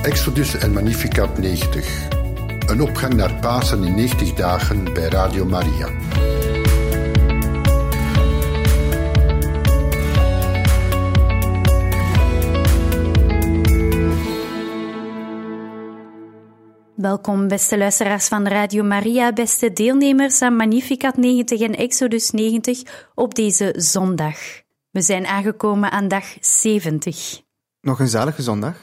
Exodus en Magnificat 90. Een opgang naar Pasen in 90 dagen bij Radio Maria. Welkom, beste luisteraars van Radio Maria, beste deelnemers aan Magnificat 90 en Exodus 90 op deze zondag. We zijn aangekomen aan dag 70. Nog een zalige zondag.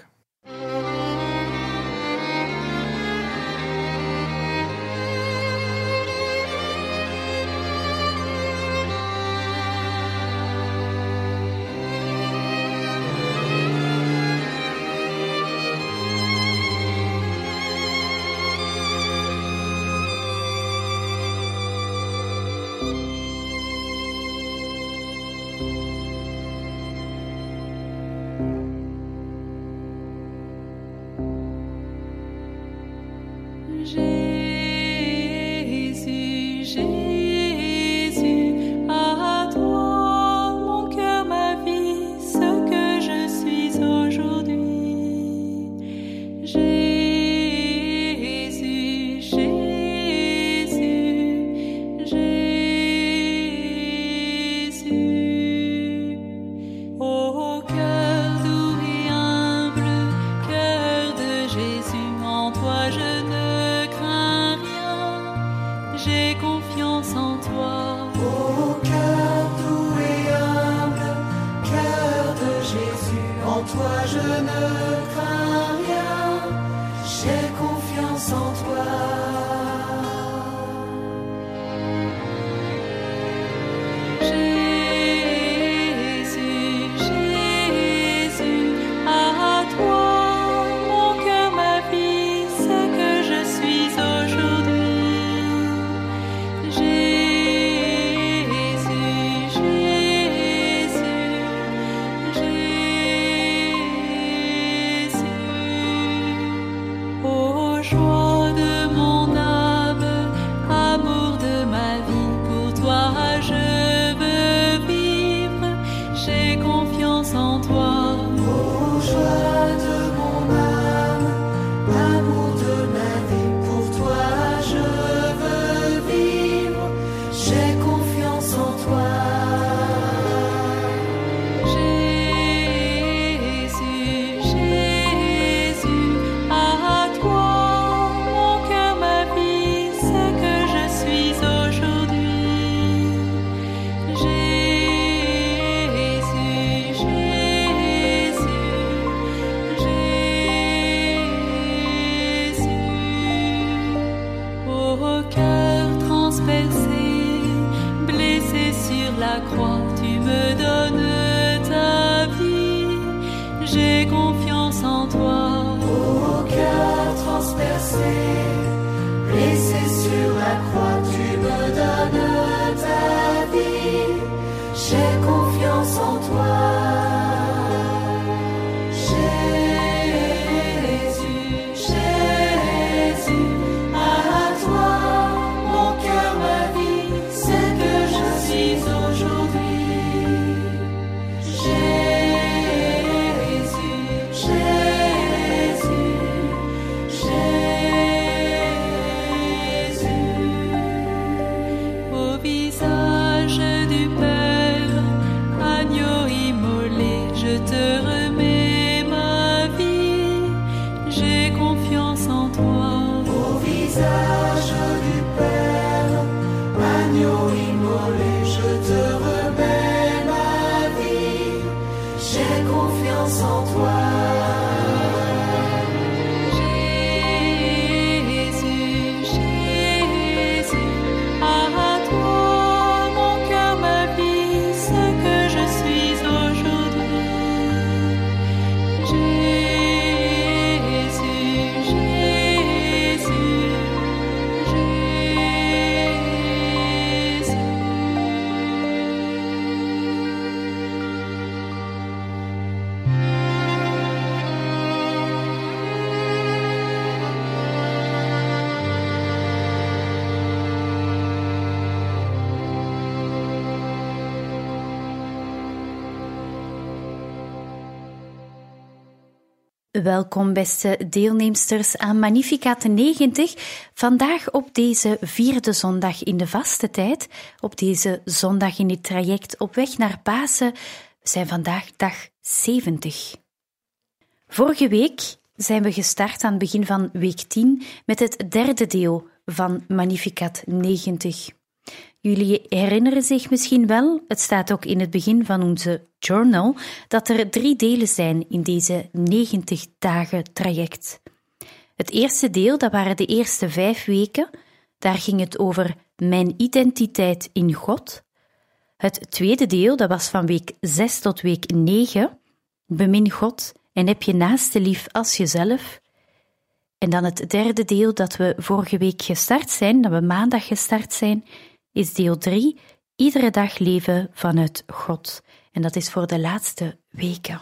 Welkom beste deelnemsters aan Magnificat 90. Vandaag op deze 4e zondag in de vaste tijd, op deze zondag in het traject op weg naar Pasen. We zijn vandaag dag 70. Vorige week zijn we gestart aan het begin van week 10 met het derde deel van Magnificat 90. Jullie herinneren zich misschien wel, het staat ook in het begin van onze journal, dat er 3 delen zijn in deze 90 dagen traject. Het eerste deel, dat waren de eerste 5 weken, daar ging het over mijn identiteit in God. Het tweede deel, dat was van week 6 tot week 9, bemin God en heb je naaste lief als jezelf. En dan het derde deel dat we vorige week gestart zijn, dat we maandag gestart zijn, is deel 3, iedere dag leven vanuit God. En dat is voor de laatste weken.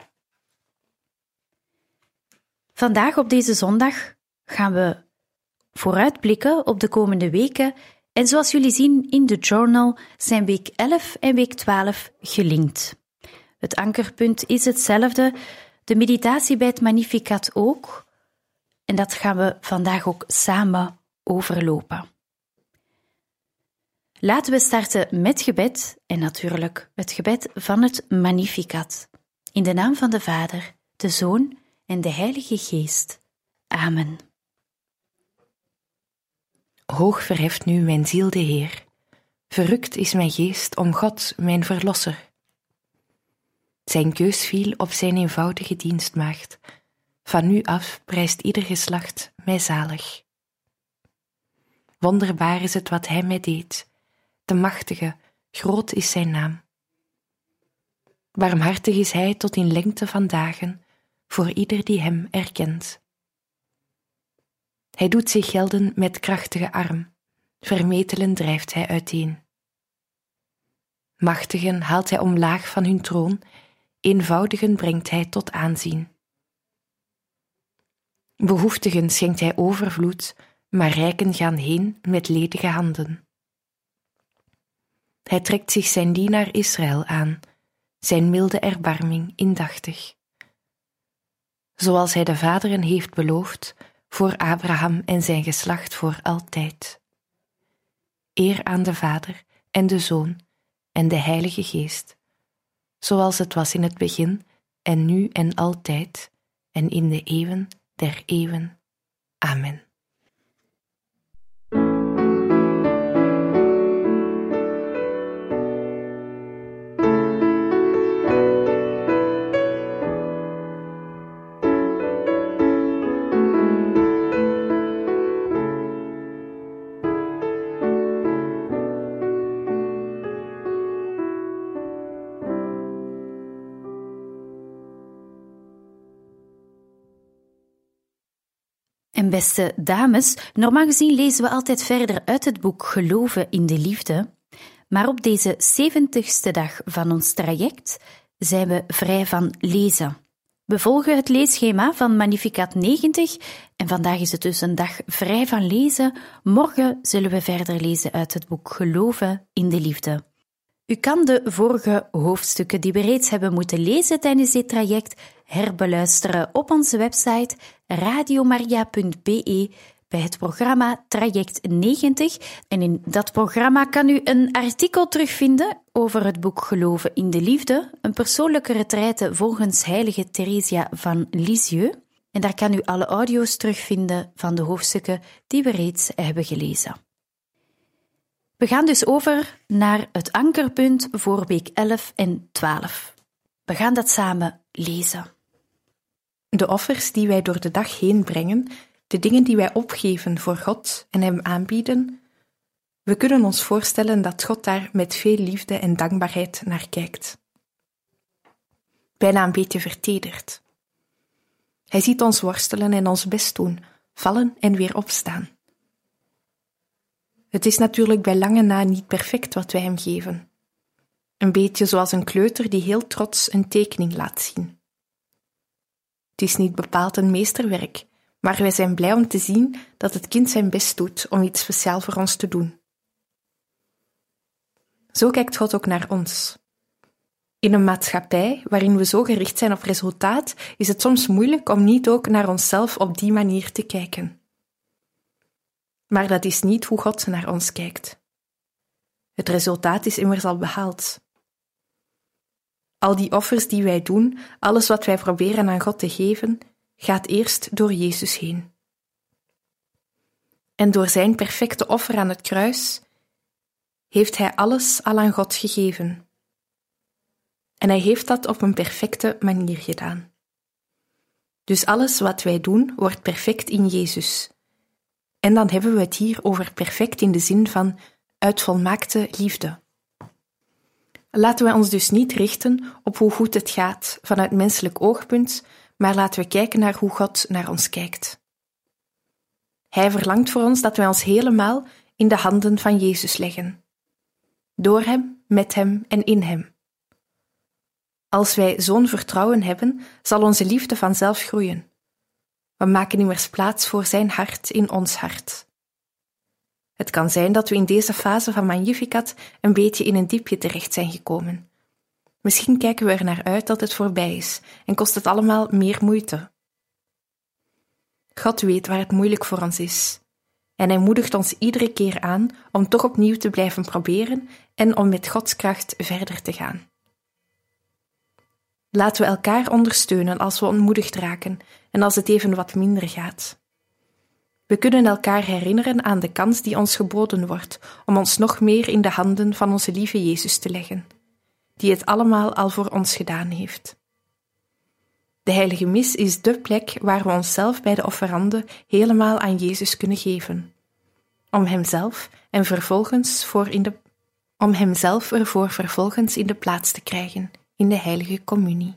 Vandaag op deze zondag gaan we vooruitblikken op de komende weken. En zoals jullie zien in de journal zijn week 11 en week 12 gelinkt. Het ankerpunt is hetzelfde, de meditatie bij het Magnificat ook. En dat gaan we vandaag ook samen overlopen. Laten we starten met gebed en natuurlijk het gebed van het Magnificat. In de naam van de Vader, de Zoon en de Heilige Geest. Amen. Hoog verheft nu mijn ziel de Heer. Verrukt is mijn geest om God, mijn Verlosser. Zijn keus viel op zijn eenvoudige dienstmaagd. Van nu af prijst ieder geslacht mij zalig. Wonderbaar is het wat hij mij deed. De machtige, groot is zijn naam. Barmhartig is hij tot in lengte van dagen, voor ieder die hem erkent. Hij doet zich gelden met krachtige arm, vermetelen drijft hij uiteen. Machtigen haalt hij omlaag van hun troon, eenvoudigen brengt hij tot aanzien. Behoeftigen schenkt hij overvloed, maar rijken gaan heen met ledige handen. Hij trekt zich zijn dienaar Israël aan, zijn milde erbarming indachtig. Zoals hij de vaderen heeft beloofd, voor Abraham en zijn geslacht voor altijd. Eer aan de Vader en de Zoon en de Heilige Geest, zoals het was in het begin en nu en altijd en in de eeuwen der eeuwen. Amen. En beste dames, normaal gezien lezen we altijd verder uit het boek Geloven in de Liefde, maar op deze 70ste dag van ons traject zijn we vrij van lezen. We volgen het leesschema van Magnificat 90 en vandaag is het dus een dag vrij van lezen. Morgen zullen we verder lezen uit het boek Geloven in de Liefde. U kan de vorige hoofdstukken die we reeds hebben moeten lezen tijdens dit traject herbeluisteren op onze website radiomaria.be bij het programma Traject 90. En in dat programma kan u een artikel terugvinden over het boek Geloven in de Liefde, een persoonlijke retraite volgens heilige Theresia van Lisieux. En daar kan u alle audio's terugvinden van de hoofdstukken die we reeds hebben gelezen. We gaan dus over naar het ankerpunt voor week 11 en 12. We gaan dat samen lezen. De offers die wij door de dag heen brengen, de dingen die wij opgeven voor God en hem aanbieden, we kunnen ons voorstellen dat God daar met veel liefde en dankbaarheid naar kijkt. Bijna een beetje vertederd. Hij ziet ons worstelen en ons best doen, vallen en weer opstaan. Het is natuurlijk bij lange na niet perfect wat wij hem geven. Een beetje zoals een kleuter die heel trots een tekening laat zien. Het is niet bepaald een meesterwerk, maar wij zijn blij om te zien dat het kind zijn best doet om iets speciaal voor ons te doen. Zo kijkt God ook naar ons. In een maatschappij waarin we zo gericht zijn op resultaat, is het soms moeilijk om niet ook naar onszelf op die manier te kijken. Maar dat is niet hoe God naar ons kijkt. Het resultaat is immers al behaald. Al die offers die wij doen, alles wat wij proberen aan God te geven, gaat eerst door Jezus heen. En door zijn perfecte offer aan het kruis heeft hij alles al aan God gegeven. En hij heeft dat op een perfecte manier gedaan. Dus alles wat wij doen, wordt perfect in Jezus. En dan hebben we het hier over perfect in de zin van uit volmaakte liefde. Laten wij ons dus niet richten op hoe goed het gaat vanuit menselijk oogpunt, maar laten we kijken naar hoe God naar ons kijkt. Hij verlangt voor ons dat wij ons helemaal in de handen van Jezus leggen. Door Hem, met Hem en in Hem. Als wij zo'n vertrouwen hebben, zal onze liefde vanzelf groeien. We maken immers plaats voor zijn hart in ons hart. Het kan zijn dat we in deze fase van Magnificat een beetje in een diepje terecht zijn gekomen. Misschien kijken we er naar uit dat het voorbij is en kost het allemaal meer moeite. God weet waar het moeilijk voor ons is. En hij moedigt ons iedere keer aan om toch opnieuw te blijven proberen en om met Gods kracht verder te gaan. Laten we elkaar ondersteunen als we ontmoedigd raken en als het even wat minder gaat. We kunnen elkaar herinneren aan de kans die ons geboden wordt om ons nog meer in de handen van onze lieve Jezus te leggen, die het allemaal al voor ons gedaan heeft. De heilige mis is dé plek waar we onszelf bij de offerande helemaal aan Jezus kunnen geven, om Hemzelf ervoor vervolgens in de plaats te krijgen in de heilige communie.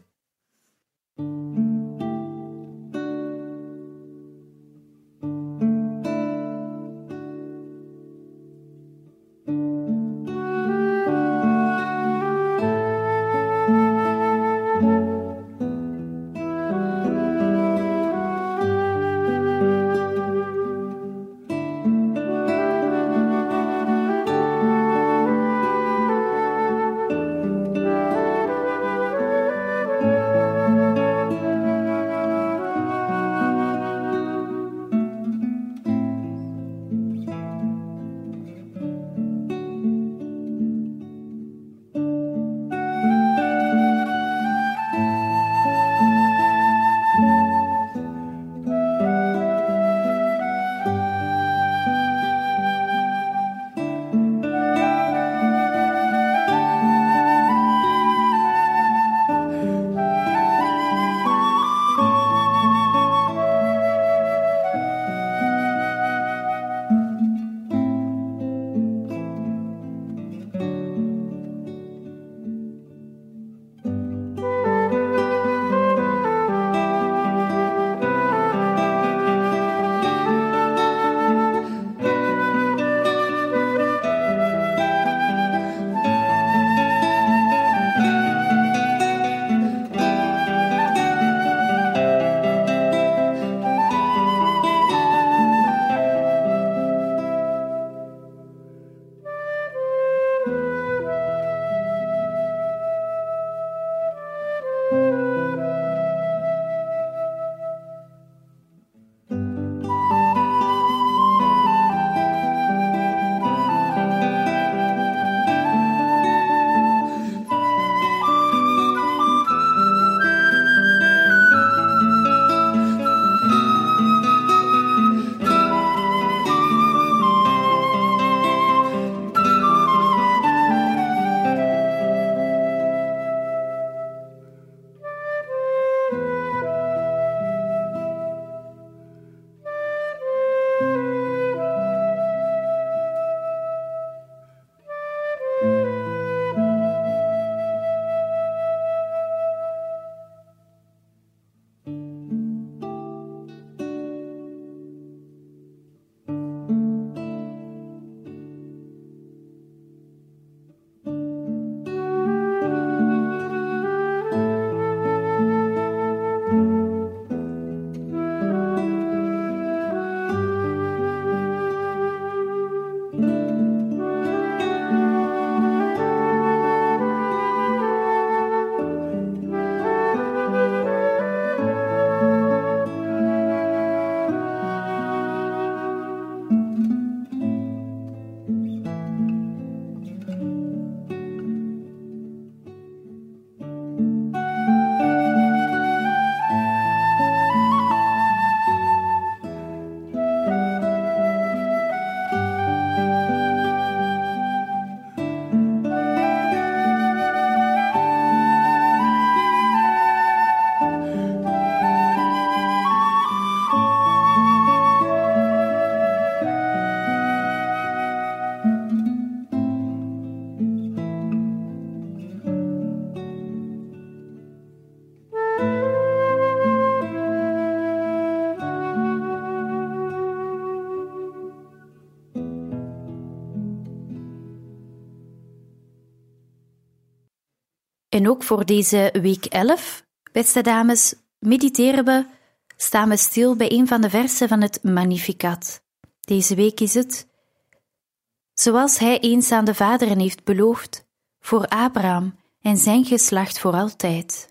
En ook voor deze week 11, beste dames, staan we stil bij een van de versen van het Magnificat. Deze week is het: zoals hij eens aan de vaderen heeft beloofd, voor Abraham en zijn geslacht voor altijd.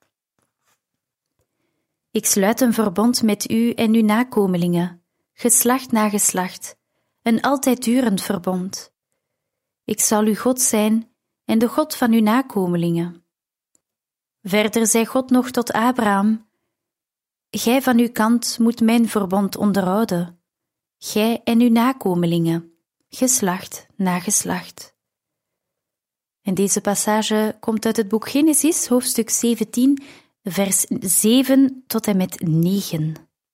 Ik sluit een verbond met u en uw nakomelingen, geslacht na geslacht, een altijd durend verbond. Ik zal uw God zijn en de God van uw nakomelingen. Verder zei God nog tot Abraham: gij van uw kant moet mijn verbond onderhouden, gij en uw nakomelingen, geslacht na geslacht. En deze passage komt uit het boek Genesis, hoofdstuk 17, vers 7 tot en met 9.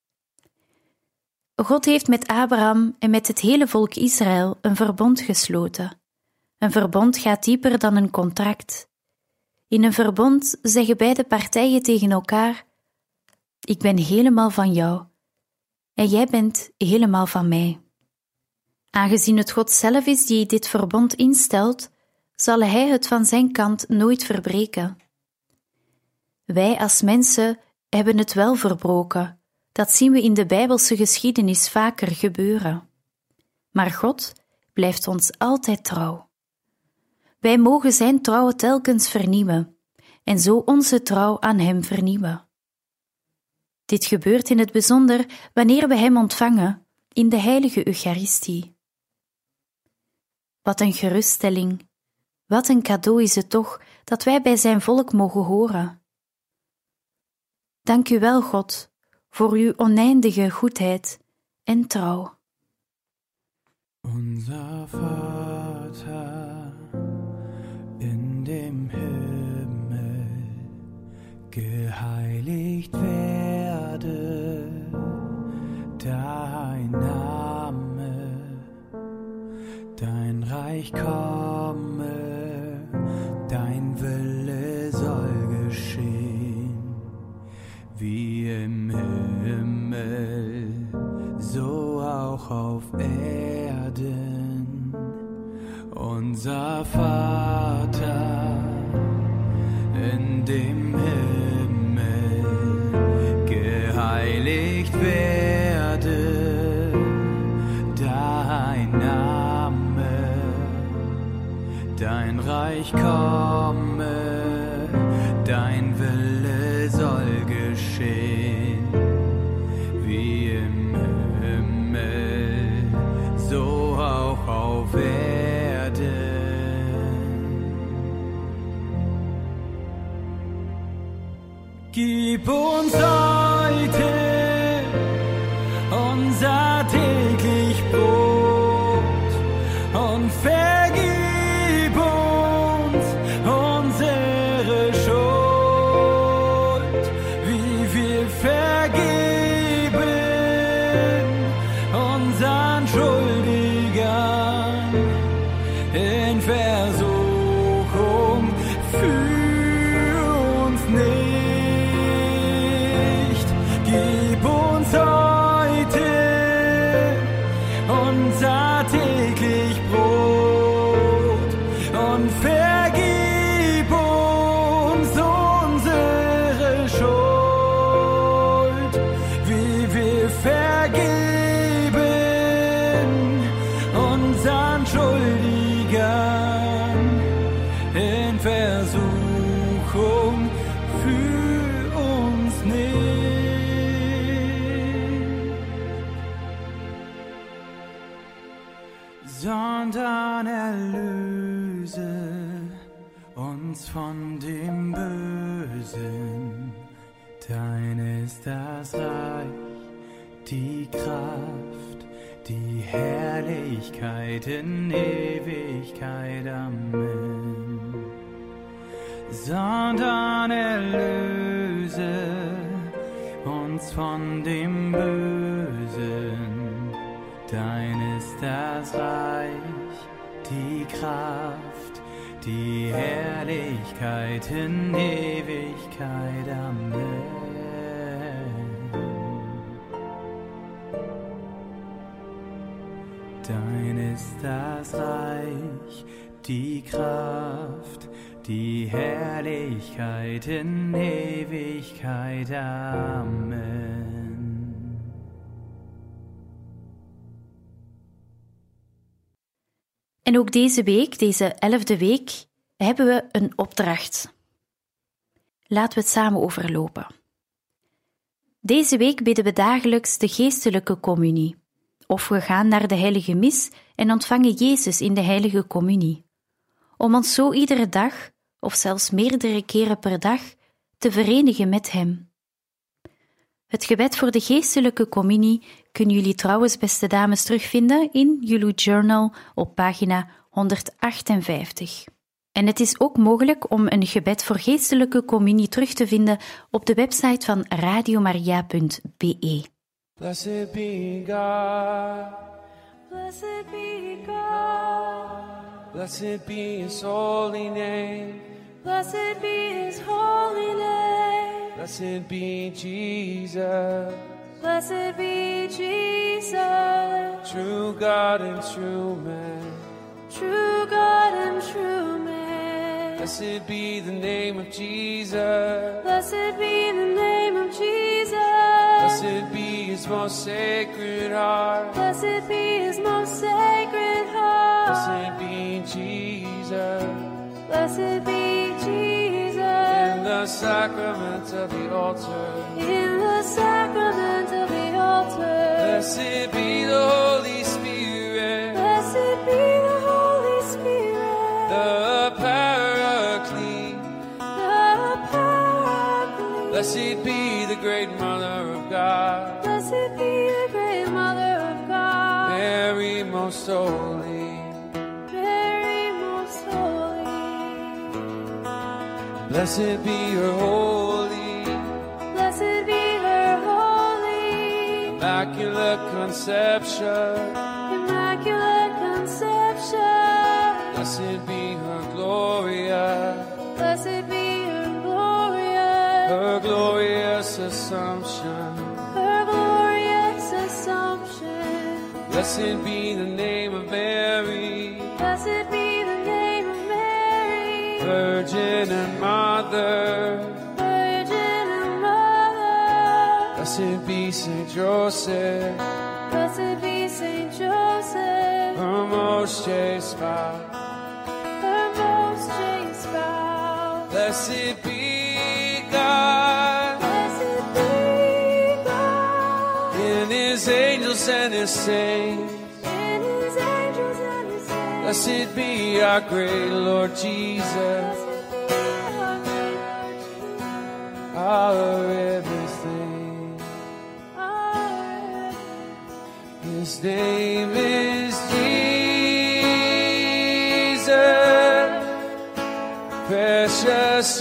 God heeft met Abraham en met het hele volk Israël een verbond gesloten. Een verbond gaat dieper dan een contract. In een verbond zeggen beide partijen tegen elkaar: ik ben helemaal van jou en jij bent helemaal van mij. Aangezien het God zelf is die dit verbond instelt, zal hij het van zijn kant nooit verbreken. Wij als mensen hebben het wel verbroken. Dat zien we in de Bijbelse geschiedenis vaker gebeuren. Maar God blijft ons altijd trouw. Wij mogen zijn trouw telkens vernieuwen en zo onze trouw aan hem vernieuwen. Dit gebeurt in het bijzonder wanneer we hem ontvangen in de heilige Eucharistie. Wat een geruststelling, wat een cadeau is het toch dat wij bij zijn volk mogen horen. Dank u wel, God, voor uw oneindige goedheid en trouw. Unser Vater in dem Himmel, geheiligt werde dein Name, dein Reich komme, dein Wille soll geschehen, wie im Himmel, so auch auf Erden. Unser Vater in dem Himmel, geheiligt werde dein Name, dein Reich komme, dein Wille soll geschehen, wie im Himmel, so auch auf Erden. Gib uns heute unser täglich Brot und vergib uns unsere Schuld, wie wir vergeben unseren Schuldigern. In Versuchung führ uns nicht, gib uns heute unser täglich Brot und vergib uns unsere Schuld, wie wir vergeben unseren Schuldigern. In Versuchung führ uns nicht, sondern erlöse uns von dem Bösen. Dein ist das Reich, die Kraft, die Herrlichkeit in Ewigkeit. Amen. Sondern erlöse uns von dem Bösen. Dein ist das Reich, die Kraft, die Herrlichkeit in Ewigkeit. Amen. Dein ist das Reich, die Kraft, die Herrlichkeit in Ewigkeit. Amen. En ook deze week, deze 11e week, hebben we een opdracht. Laten we het samen overlopen. Deze week bidden we dagelijks de geestelijke communie. Of we gaan naar de heilige mis en ontvangen Jezus in de heilige communie. Om ons zo iedere dag, of zelfs meerdere keren per dag, te verenigen met Hem. Het gebed voor de geestelijke communie kunnen jullie trouwens, beste dames, terugvinden in jullie journal op pagina 158. En het is ook mogelijk om een gebed voor geestelijke communie terug te vinden op de website van radiomaria.be. Blessed be God. Blessed be God. Blessed be His holy name. Blessed be His holy name. Blessed be Jesus. Blessed be Jesus. True God and true man. True God and true man. Blessed be the name of Jesus. Blessed be the name of Jesus. Blessed be His most sacred heart. Blessed be His most sacred heart. Blessed be Jesus. Blessed be Jesus. In the sacrament of the altar. In the sacrament of the altar. Blessed be the Holy Spirit. Blessed be the Holy Spirit. The Paraclete. The Paraclete. Blessed be the great Mother of God. Blessed be the great Mother of God. Mary most holy. Mary most holy. Blessed be her holy. Blessed be her holy. Immaculate conception. Immaculate conception. Blessed be her Gloria. Blessed be her Gloria. Her glorious Assumption. Her glorious Assumption. Blessed be the name of Mary. Blessed be the name of Mary. Virgin and Mother. Virgin and Mother. Blessed be Saint Joseph. Blessed be Saint Joseph. Her most chaste spouse. Her most chaste spouse. Blessed be God. Blessed be God. In His angels and His saints. In His angels and His saints. Blessed be our great Lord Jesus. Blessed be our great Lord Jesus. Our everything. Our His name is Jesus. Precious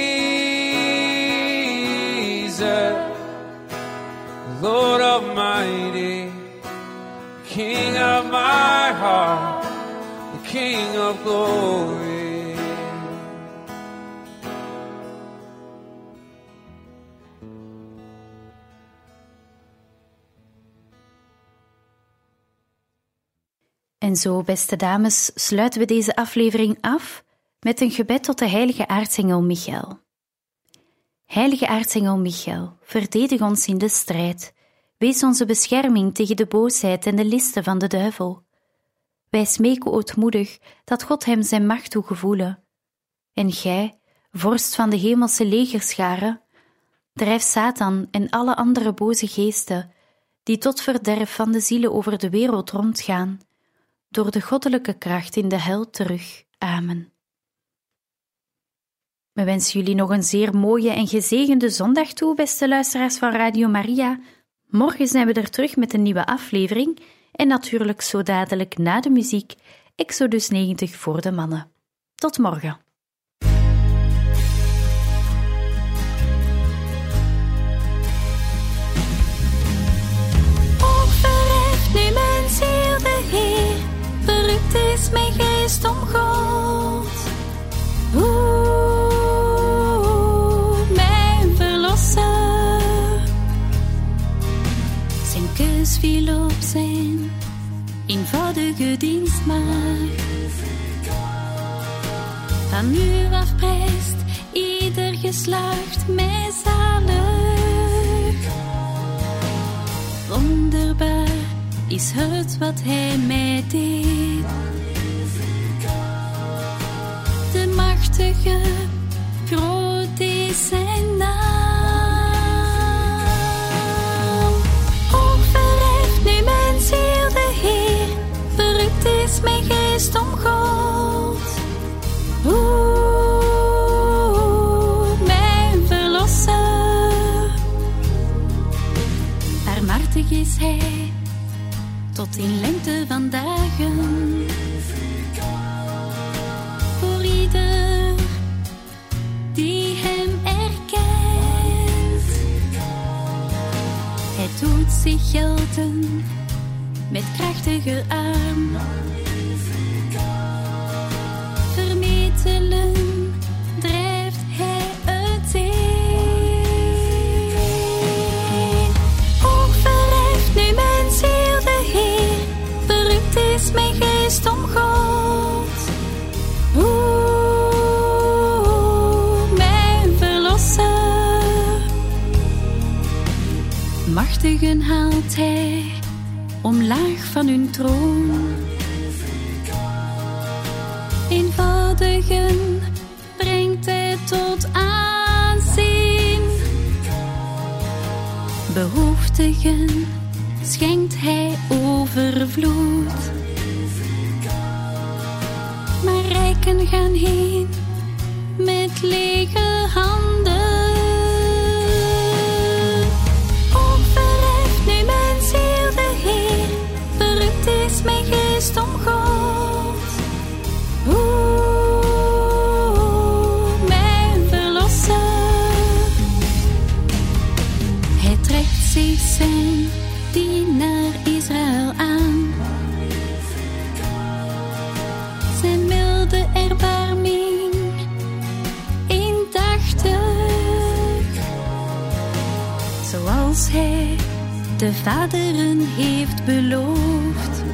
Jesus. Lord Almighty. King of my heart. The King of glory. En zo, beste dames, sluiten we deze aflevering af met een gebed tot de heilige aartsengel Michael. Heilige aartsengel Michael, verdedig ons in de strijd. Wees onze bescherming tegen de boosheid en de listen van de duivel. Wij smeken ootmoedig dat God hem zijn macht toegevoelen. En gij, vorst van de hemelse legerscharen, drijf Satan en alle andere boze geesten, die tot verderf van de zielen over de wereld rondgaan, door de goddelijke kracht in de hel terug. Amen. We wensen jullie nog een zeer mooie en gezegende zondag toe, beste luisteraars van Radio Maria. Morgen zijn we er terug met een nieuwe aflevering en natuurlijk zo dadelijk na de muziek Exodus 90 voor de mannen. Tot morgen. Verheft nu mijn ziel de Heer, verrukt is mijn geest om God. Mijn verlosser. Zijn keus viel op zijn eenvoudige dienstmaagd. Van nu af prijst ieder geslacht mij zalig. Wonderbaar is het wat hij mij deed. De machtige, groot is zijn naam. Ook verheft nu mijn ziel de Heer, verrukt is mijn geest om God. Mijn verlosser. Barmhartig is hij, tot in lengte van dagen. Voor ieder die hem erkent. Hij doet zich gelden met krachtige arm. Vermetelen drijft hij uiteen. Ook verheft nu mijn ziel de Heer, verrukt is mijn geest om God. Mijn verlosser. Machtigen haalt hij omlaag van hun troon. Eenvoudigen brengt hij tot aanzien. Behoeftigen schenkt hij overvloed. Maar rijken gaan heen met lege handen. Ook verheft nu mijn ziel de Heer, verrukt is mijn geest om God. Mijn verlosser. Hij trekt zich zijn dienaar Israël aan. Zijn milde erbarming indachtig. Zoals hij de vaderen heeft beloofd.